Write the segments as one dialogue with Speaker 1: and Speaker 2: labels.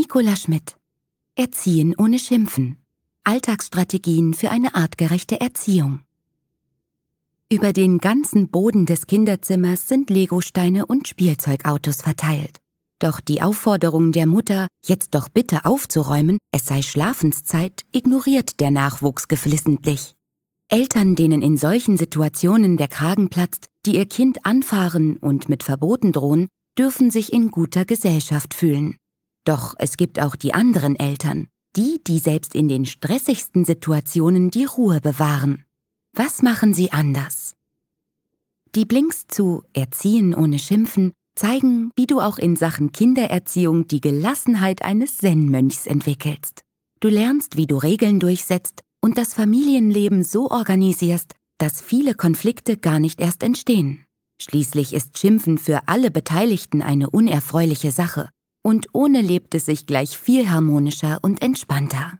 Speaker 1: Nicola Schmidt. Erziehen ohne Schimpfen. Alltagsstrategien für eine artgerechte Erziehung. Über den ganzen Boden des Kinderzimmers sind Legosteine und Spielzeugautos verteilt. Doch die Aufforderung der Mutter, jetzt doch bitte aufzuräumen, es sei Schlafenszeit, ignoriert der Nachwuchs geflissentlich. Eltern, denen in solchen Situationen der Kragen platzt, die ihr Kind anfahren und mit Verboten drohen, dürfen sich in guter Gesellschaft fühlen. Doch es gibt auch die anderen Eltern, die selbst in den stressigsten Situationen die Ruhe bewahren. Was machen sie anders? Die Blinks zu Erziehen ohne Schimpfen zeigen, wie du auch in Sachen Kindererziehung die Gelassenheit eines Zen-Mönchs entwickelst. Du lernst, wie du Regeln durchsetzt und das Familienleben so organisierst, dass viele Konflikte gar nicht erst entstehen. Schließlich ist Schimpfen für alle Beteiligten eine unerfreuliche Sache und ohne lebt es sich gleich viel harmonischer und entspannter.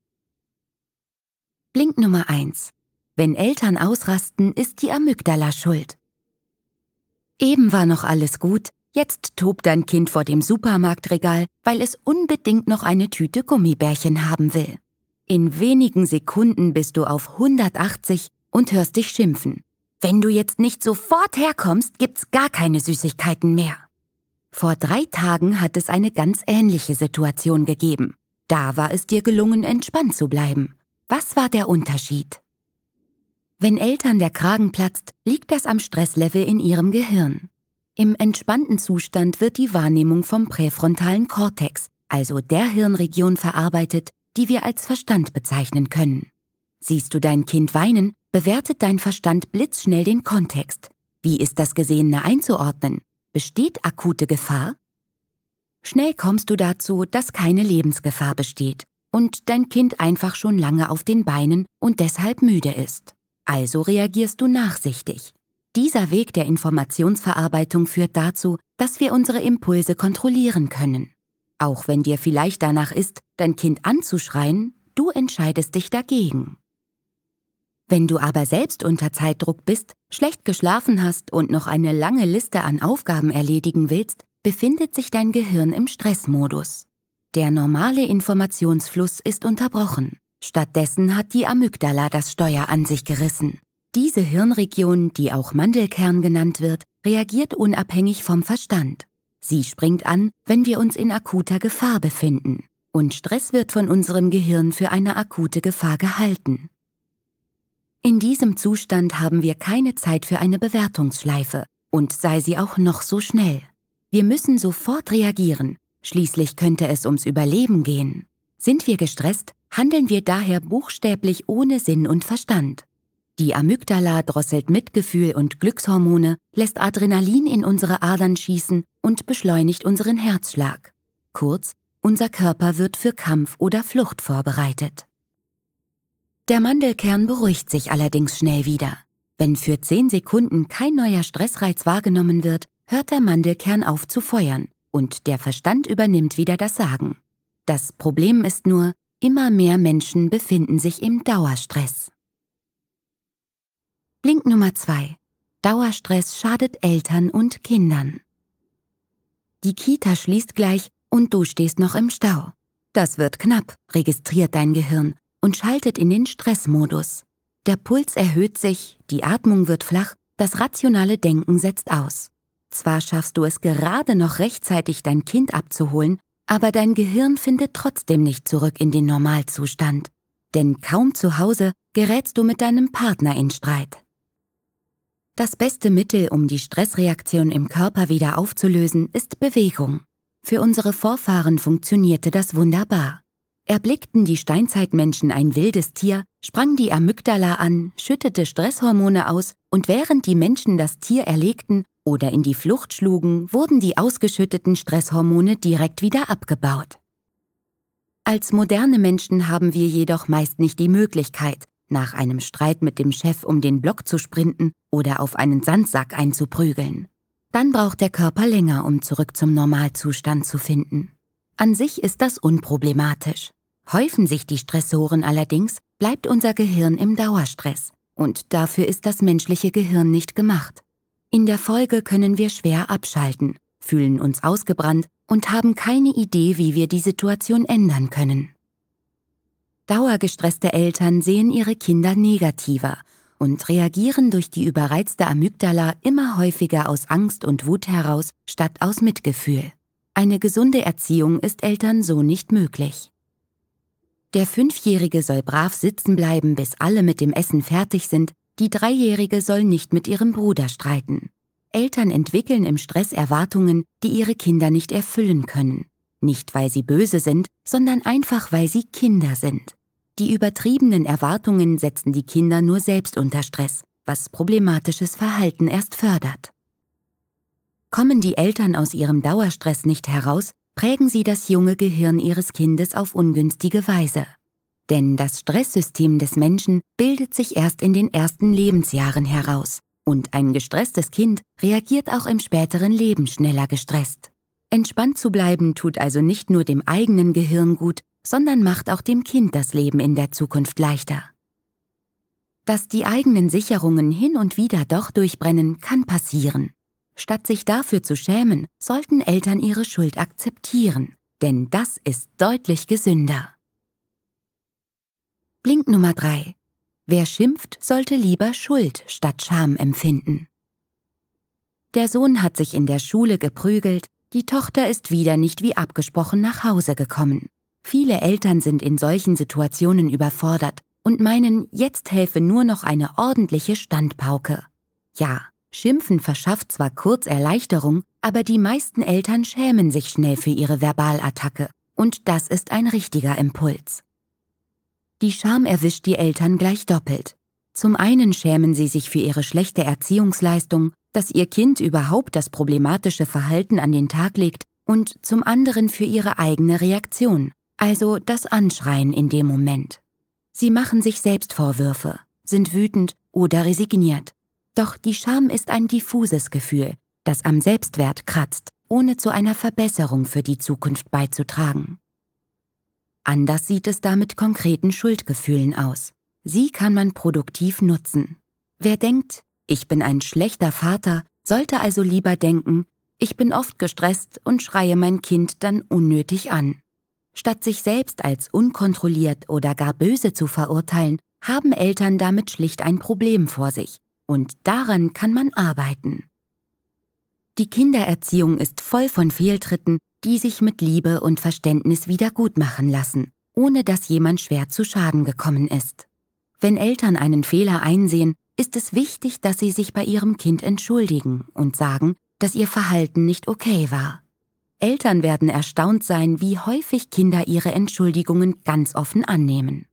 Speaker 1: Blink Nummer 1. Wenn Eltern ausrasten, ist die Amygdala schuld. Eben war noch alles gut, jetzt tobt dein Kind vor dem Supermarktregal, weil es unbedingt noch eine Tüte Gummibärchen haben will. In wenigen Sekunden bist du auf 180 und hörst dich schimpfen. Wenn du jetzt nicht sofort herkommst, gibt's gar keine Süßigkeiten mehr. Vor 3 Tagen hat es eine ganz ähnliche Situation gegeben. Da war es dir gelungen, entspannt zu bleiben. Was war der Unterschied? Wenn Eltern der Kragen platzt, liegt das am Stresslevel in ihrem Gehirn. Im entspannten Zustand wird die Wahrnehmung vom präfrontalen Kortex, also der Hirnregion, verarbeitet, die wir als Verstand bezeichnen können. Siehst du dein Kind weinen, bewertet dein Verstand blitzschnell den Kontext. Wie ist das Gesehene einzuordnen? Besteht akute Gefahr? Schnell kommst du dazu, dass keine Lebensgefahr besteht und dein Kind einfach schon lange auf den Beinen und deshalb müde ist. Also reagierst du nachsichtig. Dieser Weg der Informationsverarbeitung führt dazu, dass wir unsere Impulse kontrollieren können. Auch wenn dir vielleicht danach ist, dein Kind anzuschreien, du entscheidest dich dagegen. Wenn du aber selbst unter Zeitdruck bist, schlecht geschlafen hast und noch eine lange Liste an Aufgaben erledigen willst, befindet sich dein Gehirn im Stressmodus. Der normale Informationsfluss ist unterbrochen. Stattdessen hat die Amygdala das Steuer an sich gerissen. Diese Hirnregion, die auch Mandelkern genannt wird, reagiert unabhängig vom Verstand. Sie springt an, wenn wir uns in akuter Gefahr befinden. Und Stress wird von unserem Gehirn für eine akute Gefahr gehalten. In diesem Zustand haben wir keine Zeit für eine Bewertungsschleife, und sei sie auch noch so schnell. Wir müssen sofort reagieren, schließlich könnte es ums Überleben gehen. Sind wir gestresst, handeln wir daher buchstäblich ohne Sinn und Verstand. Die Amygdala drosselt Mitgefühl und Glückshormone, lässt Adrenalin in unsere Adern schießen und beschleunigt unseren Herzschlag. Kurz, unser Körper wird für Kampf oder Flucht vorbereitet. Der Mandelkern beruhigt sich allerdings schnell wieder. Wenn für 10 Sekunden kein neuer Stressreiz wahrgenommen wird, hört der Mandelkern auf zu feuern und der Verstand übernimmt wieder das Sagen. Das Problem ist nur, immer mehr Menschen befinden sich im Dauerstress. Blink Nummer 2. Dauerstress schadet Eltern und Kindern. Die Kita schließt gleich und du stehst noch im Stau. Das wird knapp, registriert dein Gehirn und schaltet in den Stressmodus. Der Puls erhöht sich, die Atmung wird flach, das rationale Denken setzt aus. Zwar schaffst du es gerade noch rechtzeitig, dein Kind abzuholen, aber dein Gehirn findet trotzdem nicht zurück in den Normalzustand. Denn kaum zu Hause gerätst du mit deinem Partner in Streit. Das beste Mittel, um die Stressreaktion im Körper wieder aufzulösen, ist Bewegung. Für unsere Vorfahren funktionierte das wunderbar. Erblickten die Steinzeitmenschen ein wildes Tier, sprang die Amygdala an, schüttete Stresshormone aus und während die Menschen das Tier erlegten oder in die Flucht schlugen, wurden die ausgeschütteten Stresshormone direkt wieder abgebaut. Als moderne Menschen haben wir jedoch meist nicht die Möglichkeit, nach einem Streit mit dem Chef um den Block zu sprinten oder auf einen Sandsack einzuprügeln. Dann braucht der Körper länger, um zurück zum Normalzustand zu finden. An sich ist das unproblematisch. Häufen sich die Stressoren allerdings, bleibt unser Gehirn im Dauerstress. Und dafür ist das menschliche Gehirn nicht gemacht. In der Folge können wir schwer abschalten, fühlen uns ausgebrannt und haben keine Idee, wie wir die Situation ändern können. Dauergestresste Eltern sehen ihre Kinder negativer und reagieren durch die überreizte Amygdala immer häufiger aus Angst und Wut heraus, statt aus Mitgefühl. Eine gesunde Erziehung ist Eltern so nicht möglich. Der 5-Jährige soll brav sitzen bleiben, bis alle mit dem Essen fertig sind, die 3-Jährige soll nicht mit ihrem Bruder streiten. Eltern entwickeln im Stress Erwartungen, die ihre Kinder nicht erfüllen können. Nicht, weil sie böse sind, sondern einfach, weil sie Kinder sind. Die übertriebenen Erwartungen setzen die Kinder nur selbst unter Stress, was problematisches Verhalten erst fördert. Kommen die Eltern aus ihrem Dauerstress nicht heraus, prägen sie das junge Gehirn ihres Kindes auf ungünstige Weise. Denn das Stresssystem des Menschen bildet sich erst in den ersten Lebensjahren heraus. Und ein gestresstes Kind reagiert auch im späteren Leben schneller gestresst. Entspannt zu bleiben tut also nicht nur dem eigenen Gehirn gut, sondern macht auch dem Kind das Leben in der Zukunft leichter. Dass die eigenen Sicherungen hin und wieder doch durchbrennen, kann passieren. Statt sich dafür zu schämen, sollten Eltern ihre Schuld akzeptieren, denn das ist deutlich gesünder. Blink Nummer 3. Wer schimpft, sollte lieber Schuld statt Scham empfinden. Der Sohn hat sich in der Schule geprügelt, die Tochter ist wieder nicht wie abgesprochen nach Hause gekommen. Viele Eltern sind in solchen Situationen überfordert und meinen, jetzt helfe nur noch eine ordentliche Standpauke. Ja, Schimpfen verschafft zwar kurz Erleichterung, aber die meisten Eltern schämen sich schnell für ihre Verbalattacke und das ist ein richtiger Impuls. Die Scham erwischt die Eltern gleich doppelt. Zum einen schämen sie sich für ihre schlechte Erziehungsleistung, dass ihr Kind überhaupt das problematische Verhalten an den Tag legt, und zum anderen für ihre eigene Reaktion, also das Anschreien in dem Moment. Sie machen sich selbst Vorwürfe, sind wütend oder resigniert. Doch die Scham ist ein diffuses Gefühl, das am Selbstwert kratzt, ohne zu einer Verbesserung für die Zukunft beizutragen. Anders sieht es da mit konkreten Schuldgefühlen aus. Sie kann man produktiv nutzen. Wer denkt, ich bin ein schlechter Vater, sollte also lieber denken, ich bin oft gestresst und schreie mein Kind dann unnötig an. Statt sich selbst als unkontrolliert oder gar böse zu verurteilen, haben Eltern damit schlicht ein Problem vor sich. Und daran kann man arbeiten. Die Kindererziehung ist voll von Fehltritten, die sich mit Liebe und Verständnis wieder gutmachen lassen, ohne dass jemand schwer zu Schaden gekommen ist. Wenn Eltern einen Fehler einsehen, ist es wichtig, dass sie sich bei ihrem Kind entschuldigen und sagen, dass ihr Verhalten nicht okay war. Eltern werden erstaunt sein, wie häufig Kinder ihre Entschuldigungen ganz offen annehmen.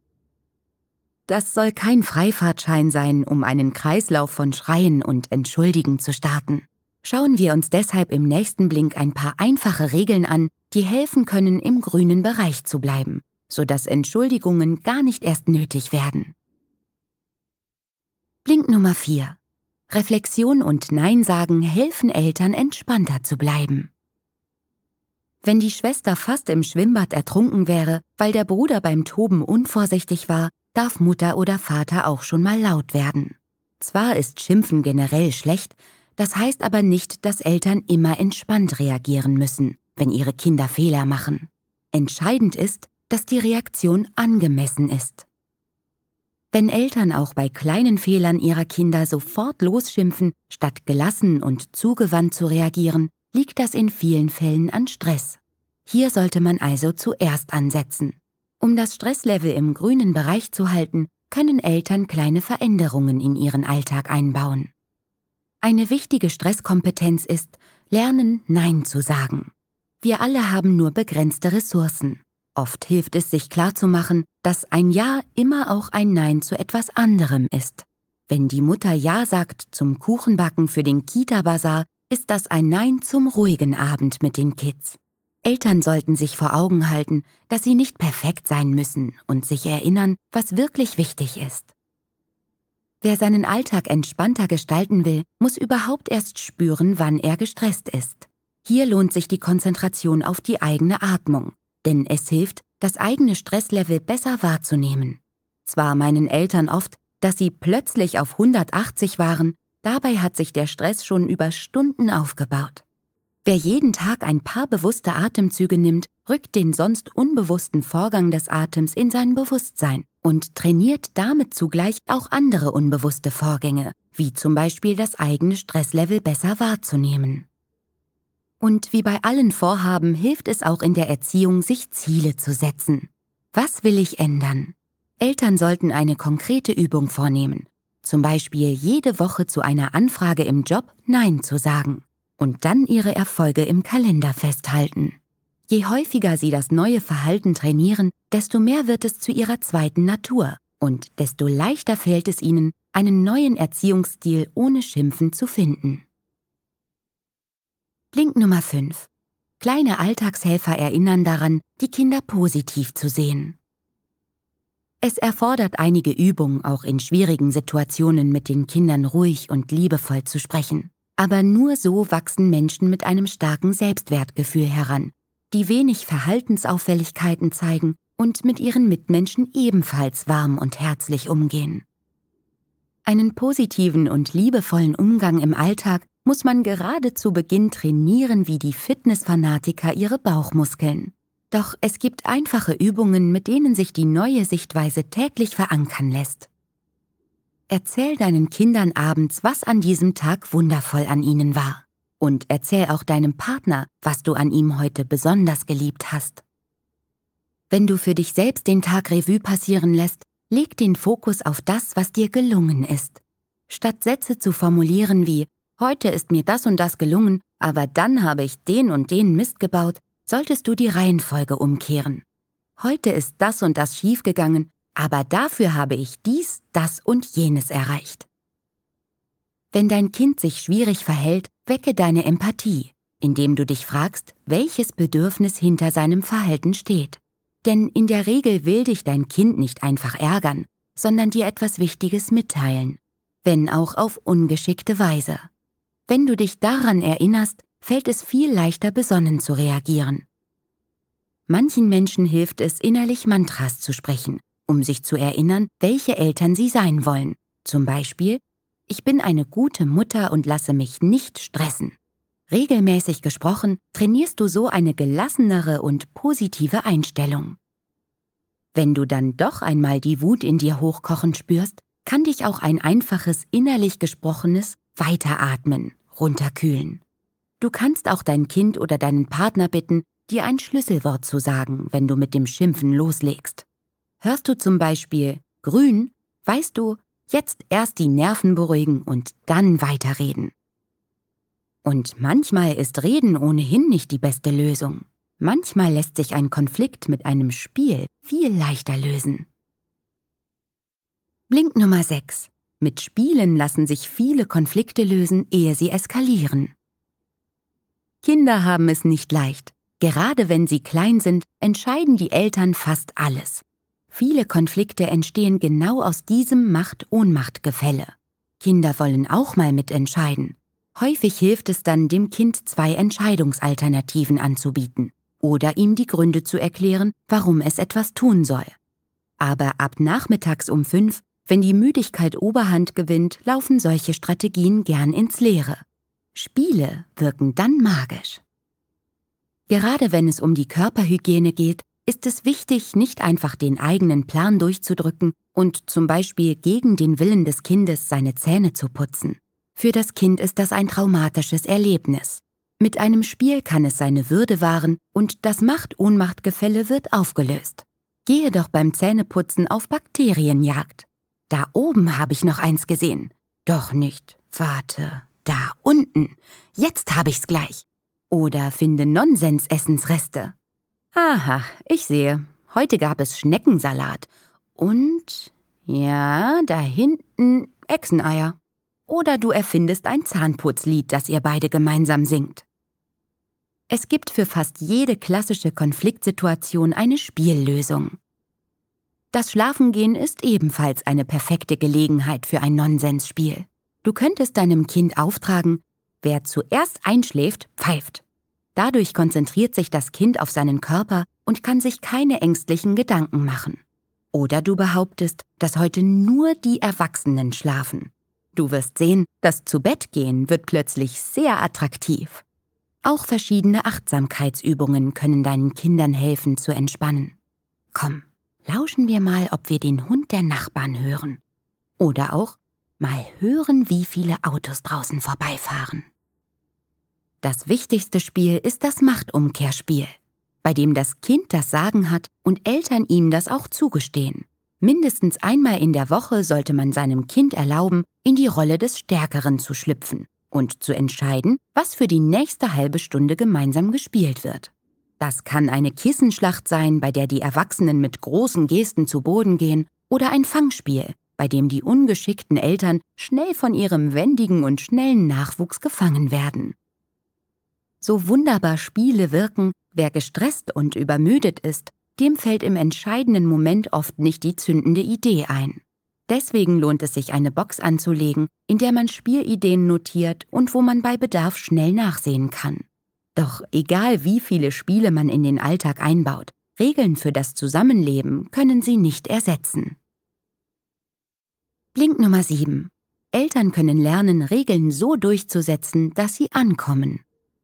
Speaker 1: Das soll kein Freifahrtschein sein, um einen Kreislauf von Schreien und Entschuldigen zu starten. Schauen wir uns deshalb im nächsten Blink ein paar einfache Regeln an, die helfen können, im grünen Bereich zu bleiben, sodass Entschuldigungen gar nicht erst nötig werden. Blink Nummer 4. Reflexion und Nein sagen helfen Eltern, entspannter zu bleiben. Wenn die Schwester fast im Schwimmbad ertrunken wäre, weil der Bruder beim Toben unvorsichtig war, darf Mutter oder Vater auch schon mal laut werden. Zwar ist Schimpfen generell schlecht, das heißt aber nicht, dass Eltern immer entspannt reagieren müssen, wenn ihre Kinder Fehler machen. Entscheidend ist, dass die Reaktion angemessen ist. Wenn Eltern auch bei kleinen Fehlern ihrer Kinder sofort losschimpfen, statt gelassen und zugewandt zu reagieren, liegt das in vielen Fällen an Stress. Hier sollte man also zuerst ansetzen. Um das Stresslevel im grünen Bereich zu halten, können Eltern kleine Veränderungen in ihren Alltag einbauen. Eine wichtige Stresskompetenz ist, lernen, Nein zu sagen. Wir alle haben nur begrenzte Ressourcen. Oft hilft es, sich klarzumachen, dass ein Ja immer auch ein Nein zu etwas anderem ist. Wenn die Mutter Ja sagt zum Kuchenbacken für den Kita-Basar, ist das ein Nein zum ruhigen Abend mit den Kids. Eltern sollten sich vor Augen halten, dass sie nicht perfekt sein müssen und sich erinnern, was wirklich wichtig ist. Wer seinen Alltag entspannter gestalten will, muss überhaupt erst spüren, wann er gestresst ist. Hier lohnt sich die Konzentration auf die eigene Atmung, denn es hilft, das eigene Stresslevel besser wahrzunehmen. Zwar meinen Eltern oft, dass sie plötzlich auf 180 waren, dabei hat sich der Stress schon über Stunden aufgebaut. Wer jeden Tag ein paar bewusste Atemzüge nimmt, rückt den sonst unbewussten Vorgang des Atems in sein Bewusstsein und trainiert damit zugleich auch andere unbewusste Vorgänge, wie zum Beispiel das eigene Stresslevel besser wahrzunehmen. Und wie bei allen Vorhaben hilft es auch in der Erziehung, sich Ziele zu setzen. Was will ich ändern? Eltern sollten eine konkrete Übung vornehmen, zum Beispiel jede Woche zu einer Anfrage im Job Nein zu sagen und dann ihre Erfolge im Kalender festhalten. Je häufiger sie das neue Verhalten trainieren, desto mehr wird es zu ihrer zweiten Natur und desto leichter fällt es ihnen, einen neuen Erziehungsstil ohne Schimpfen zu finden. Link Nummer 5. Kleine Alltagshelfer erinnern daran, die Kinder positiv zu sehen. Es erfordert einige Übung, auch in schwierigen Situationen mit den Kindern ruhig und liebevoll zu sprechen. Aber nur so wachsen Menschen mit einem starken Selbstwertgefühl heran, die wenig Verhaltensauffälligkeiten zeigen und mit ihren Mitmenschen ebenfalls warm und herzlich umgehen. Einen positiven und liebevollen Umgang im Alltag muss man gerade zu Beginn trainieren wie die Fitnessfanatiker ihre Bauchmuskeln. Doch es gibt einfache Übungen, mit denen sich die neue Sichtweise täglich verankern lässt. Erzähl deinen Kindern abends, was an diesem Tag wundervoll an ihnen war. Und erzähl auch deinem Partner, was du an ihm heute besonders geliebt hast. Wenn du für dich selbst den Tag Revue passieren lässt, leg den Fokus auf das, was dir gelungen ist. Statt Sätze zu formulieren wie „Heute ist mir das und das gelungen, aber dann habe ich den und den Mist gebaut“, solltest du die Reihenfolge umkehren. Heute ist das und das schiefgegangen, aber dafür habe ich dies, das und jenes erreicht. Wenn dein Kind sich schwierig verhält, wecke deine Empathie, indem du dich fragst, welches Bedürfnis hinter seinem Verhalten steht. Denn in der Regel will dich dein Kind nicht einfach ärgern, sondern dir etwas Wichtiges mitteilen, wenn auch auf ungeschickte Weise. Wenn du dich daran erinnerst, fällt es viel leichter, besonnen zu reagieren. Manchen Menschen hilft es, innerlich Mantras zu sprechen, um sich zu erinnern, welche Eltern sie sein wollen. Zum Beispiel: Ich bin eine gute Mutter und lasse mich nicht stressen. Regelmäßig gesprochen, trainierst du so eine gelassenere und positive Einstellung. Wenn du dann doch einmal die Wut in dir hochkochen spürst, kann dich auch ein einfaches, innerlich gesprochenes Weiteratmen runterkühlen. Du kannst auch dein Kind oder deinen Partner bitten, dir ein Schlüsselwort zu sagen, wenn du mit dem Schimpfen loslegst. Hörst du zum Beispiel grün, weißt du, jetzt erst die Nerven beruhigen und dann weiterreden. Und manchmal ist Reden ohnehin nicht die beste Lösung. Manchmal lässt sich ein Konflikt mit einem Spiel viel leichter lösen. Link Nummer 6. Mit Spielen lassen sich viele Konflikte lösen, ehe sie eskalieren. Kinder haben es nicht leicht. Gerade wenn sie klein sind, entscheiden die Eltern fast alles. Viele Konflikte entstehen genau aus diesem Macht-Ohnmacht-Gefälle. Kinder wollen auch mal mitentscheiden. Häufig hilft es dann, dem Kind 2 Entscheidungsalternativen anzubieten oder ihm die Gründe zu erklären, warum es etwas tun soll. Aber ab nachmittags um 5, wenn die Müdigkeit Oberhand gewinnt, laufen solche Strategien gern ins Leere. Spiele wirken dann magisch. Gerade wenn es um die Körperhygiene geht, ist es wichtig, nicht einfach den eigenen Plan durchzudrücken und zum Beispiel gegen den Willen des Kindes seine Zähne zu putzen. Für das Kind ist das ein traumatisches Erlebnis. Mit einem Spiel kann es seine Würde wahren und das Macht-Ohnmacht-Gefälle wird aufgelöst. Gehe doch beim Zähneputzen auf Bakterienjagd. Da oben habe ich noch eins gesehen. Doch nicht. Warte, da unten. Jetzt habe ich's gleich. Oder finde Nonsens-Essensreste. Aha, ich sehe. Heute gab es Schneckensalat. Und, ja, da hinten Echseneier. Oder du erfindest ein Zahnputzlied, das ihr beide gemeinsam singt. Es gibt für fast jede klassische Konfliktsituation eine Spiellösung. Das Schlafengehen ist ebenfalls eine perfekte Gelegenheit für ein Nonsensspiel. Du könntest deinem Kind auftragen: Wer zuerst einschläft, pfeift. Dadurch konzentriert sich das Kind auf seinen Körper und kann sich keine ängstlichen Gedanken machen. Oder du behauptest, dass heute nur die Erwachsenen schlafen. Du wirst sehen, das Zubettgehen wird plötzlich sehr attraktiv. Auch verschiedene Achtsamkeitsübungen können deinen Kindern helfen zu entspannen. Komm, lauschen wir mal, ob wir den Hund der Nachbarn hören. Oder auch mal hören, wie viele Autos draußen vorbeifahren. Das wichtigste Spiel ist das Machtumkehrspiel, bei dem das Kind das Sagen hat und Eltern ihm das auch zugestehen. Mindestens einmal in der Woche sollte man seinem Kind erlauben, in die Rolle des Stärkeren zu schlüpfen und zu entscheiden, was für die nächste halbe Stunde gemeinsam gespielt wird. Das kann eine Kissenschlacht sein, bei der die Erwachsenen mit großen Gesten zu Boden gehen, oder ein Fangspiel, bei dem die ungeschickten Eltern schnell von ihrem wendigen und schnellen Nachwuchs gefangen werden. So wunderbar Spiele wirken, wer gestresst und übermüdet ist, dem fällt im entscheidenden Moment oft nicht die zündende Idee ein. Deswegen lohnt es sich, eine Box anzulegen, in der man Spielideen notiert und wo man bei Bedarf schnell nachsehen kann. Doch egal wie viele Spiele man in den Alltag einbaut, Regeln für das Zusammenleben können sie nicht ersetzen. Blink Nummer 7. Eltern können lernen, Regeln so durchzusetzen, dass sie ankommen.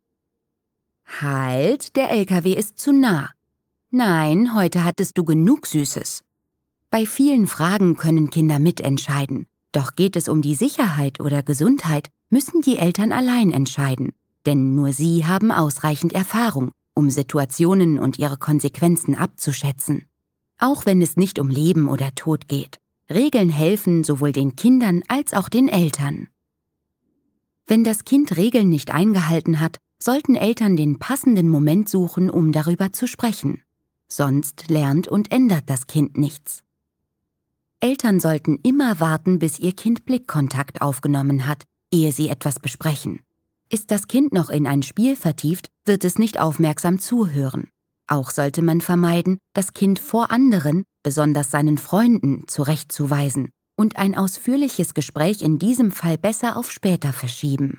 Speaker 1: Halt, der LKW ist zu nah. Nein, heute hattest du genug Süßes. Bei vielen Fragen können Kinder mitentscheiden. Doch geht es um die Sicherheit oder Gesundheit, müssen die Eltern allein entscheiden. Denn nur sie haben ausreichend Erfahrung, um Situationen und ihre Konsequenzen abzuschätzen. Auch wenn es nicht um Leben oder Tod geht. Regeln helfen sowohl den Kindern als auch den Eltern. Wenn das Kind Regeln nicht eingehalten hat, sollten Eltern den passenden Moment suchen, um darüber zu sprechen. Sonst lernt und ändert das Kind nichts. Eltern sollten immer warten, bis ihr Kind Blickkontakt aufgenommen hat, ehe sie etwas besprechen. Ist das Kind noch in ein Spiel vertieft, wird es nicht aufmerksam zuhören. Auch sollte man vermeiden, das Kind vor anderen, besonders seinen Freunden, zurechtzuweisen und ein ausführliches Gespräch in diesem Fall besser auf später verschieben.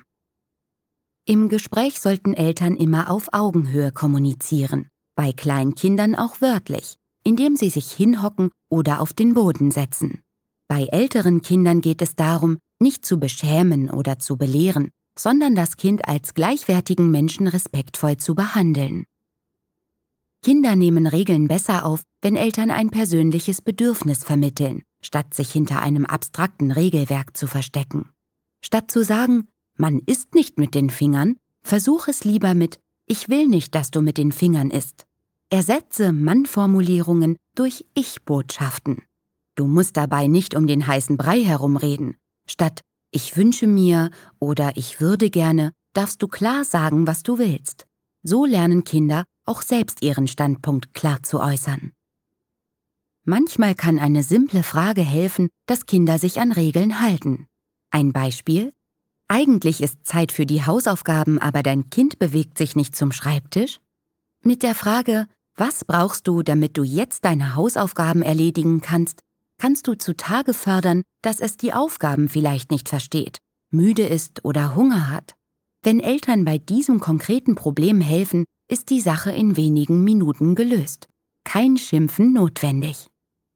Speaker 1: Im Gespräch sollten Eltern immer auf Augenhöhe kommunizieren, bei Kleinkindern auch wörtlich, indem sie sich hinhocken oder auf den Boden setzen. Bei älteren Kindern geht es darum, nicht zu beschämen oder zu belehren, sondern das Kind als gleichwertigen Menschen respektvoll zu behandeln. Kinder nehmen Regeln besser auf, wenn Eltern ein persönliches Bedürfnis vermitteln, statt sich hinter einem abstrakten Regelwerk zu verstecken. Statt zu sagen, man isst nicht mit den Fingern, versuch es lieber mit Ich will nicht, dass du mit den Fingern isst. Ersetze Mann-Formulierungen durch Ich-Botschaften. Du musst dabei nicht um den heißen Brei herumreden. Statt Ich wünsche mir oder Ich würde gerne, darfst du klar sagen, was du willst. So lernen Kinder auch selbst ihren Standpunkt klar zu äußern. Manchmal kann eine simple Frage helfen, dass Kinder sich an Regeln halten. Ein Beispiel: Eigentlich ist Zeit für die Hausaufgaben, aber dein Kind bewegt sich nicht zum Schreibtisch? Mit der Frage, was brauchst du, damit du jetzt deine Hausaufgaben erledigen kannst, kannst du zutage fördern, dass es die Aufgaben vielleicht nicht versteht, müde ist oder Hunger hat. Wenn Eltern bei diesem konkreten Problem helfen, ist die Sache in wenigen Minuten gelöst. Kein Schimpfen notwendig.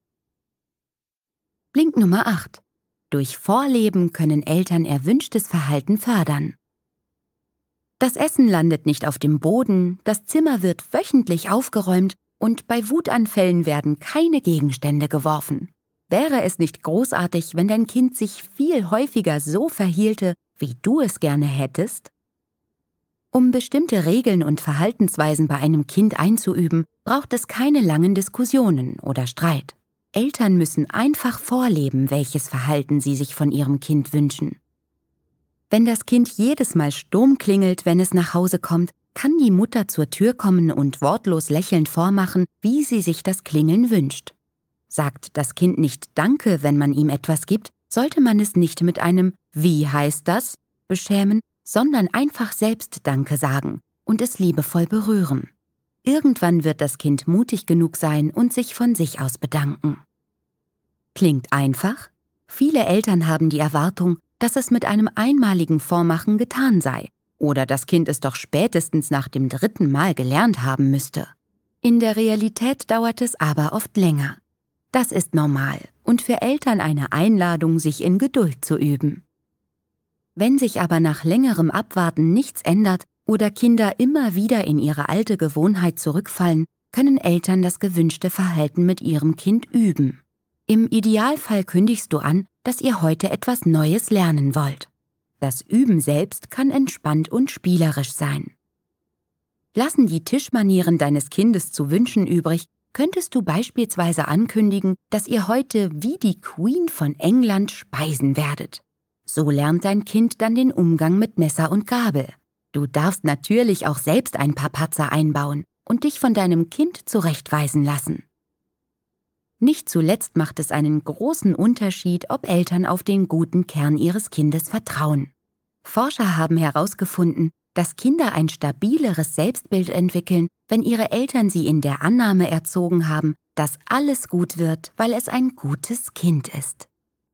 Speaker 1: Blink Nummer 8. Durch Vorleben können Eltern erwünschtes Verhalten fördern. Das Essen landet nicht auf dem Boden, das Zimmer wird wöchentlich aufgeräumt und bei Wutanfällen werden keine Gegenstände geworfen. Wäre es nicht großartig, wenn dein Kind sich viel häufiger so verhielte, wie du es gerne hättest? Um bestimmte Regeln und Verhaltensweisen bei einem Kind einzuüben, braucht es keine langen Diskussionen oder Streit. Eltern müssen einfach vorleben, welches Verhalten sie sich von ihrem Kind wünschen. Wenn das Kind jedes Mal Sturm klingelt, wenn es nach Hause kommt, kann die Mutter zur Tür kommen und wortlos lächelnd vormachen, wie sie sich das Klingeln wünscht. Sagt das Kind nicht Danke, wenn man ihm etwas gibt, sollte man es nicht mit einem Wie heißt das beschämen, sondern einfach selbst Danke sagen und es liebevoll berühren. Irgendwann wird das Kind mutig genug sein und sich von sich aus bedanken. Klingt einfach? Viele Eltern haben die Erwartung, dass es mit einem einmaligen Vormachen getan sei oder das Kind es doch spätestens nach dem 3. Mal gelernt haben müsste. In der Realität dauert es aber oft länger. Das ist normal und für Eltern eine Einladung, sich in Geduld zu üben. Wenn sich aber nach längerem Abwarten nichts ändert oder Kinder immer wieder in ihre alte Gewohnheit zurückfallen, können Eltern das gewünschte Verhalten mit ihrem Kind üben. Im Idealfall kündigst du an, dass ihr heute etwas Neues lernen wollt. Das Üben selbst kann entspannt und spielerisch sein. Lassen die Tischmanieren deines Kindes zu wünschen übrig, könntest du beispielsweise ankündigen, dass ihr heute wie die Queen von England speisen werdet. So lernt dein Kind dann den Umgang mit Messer und Gabel. Du darfst natürlich auch selbst ein paar Patzer einbauen und dich von deinem Kind zurechtweisen lassen. Nicht zuletzt macht es einen großen Unterschied, ob Eltern auf den guten Kern ihres Kindes vertrauen. Forscher haben herausgefunden, dass Kinder ein stabileres Selbstbild entwickeln, wenn ihre Eltern sie in der Annahme erzogen haben, dass alles gut wird, weil es ein gutes Kind ist.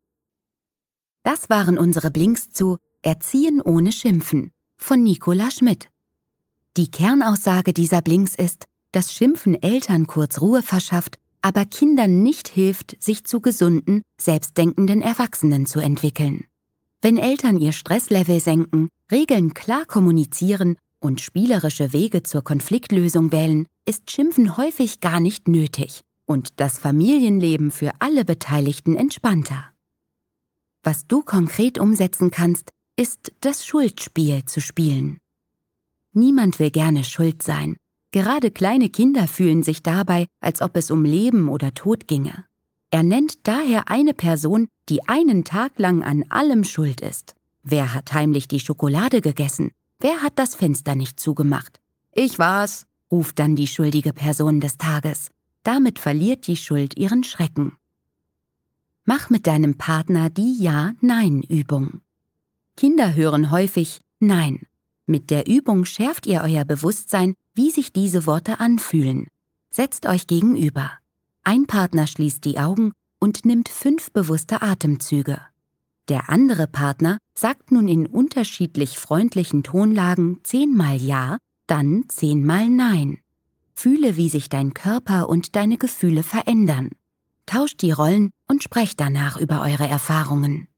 Speaker 1: Das waren unsere Blinks zu Erziehen ohne Schimpfen von Nicola Schmidt. Die Kernaussage dieser Blinks ist, dass Schimpfen Eltern kurz Ruhe verschafft, aber Kindern nicht hilft, sich zu gesunden, selbstdenkenden Erwachsenen zu entwickeln. Wenn Eltern ihr Stresslevel senken, Regeln klar kommunizieren und spielerische Wege zur Konfliktlösung wählen, ist Schimpfen häufig gar nicht nötig und das Familienleben für alle Beteiligten entspannter. Was du konkret umsetzen kannst, ist, das Schuldspiel zu spielen. Niemand will gerne schuld sein. Gerade kleine Kinder fühlen sich dabei, als ob es um Leben oder Tod ginge. Er nennt daher eine Person, die einen Tag lang an allem schuld ist. Wer hat heimlich die Schokolade gegessen? Wer hat das Fenster nicht zugemacht? Ich war's, ruft dann die schuldige Person des Tages. Damit verliert die Schuld ihren Schrecken. Mach mit deinem Partner die Ja-Nein-Übung. Kinder hören häufig Nein. Mit der Übung schärft ihr euer Bewusstsein, wie sich diese Worte anfühlen. Setzt euch gegenüber. Ein Partner schließt die Augen und nimmt 5 bewusste Atemzüge. Der andere Partner sagt nun in unterschiedlich freundlichen Tonlagen 10-mal Ja, dann 10-mal Nein. Fühle, wie sich dein Körper und deine Gefühle verändern. Tauscht die Rollen und sprecht danach über eure Erfahrungen.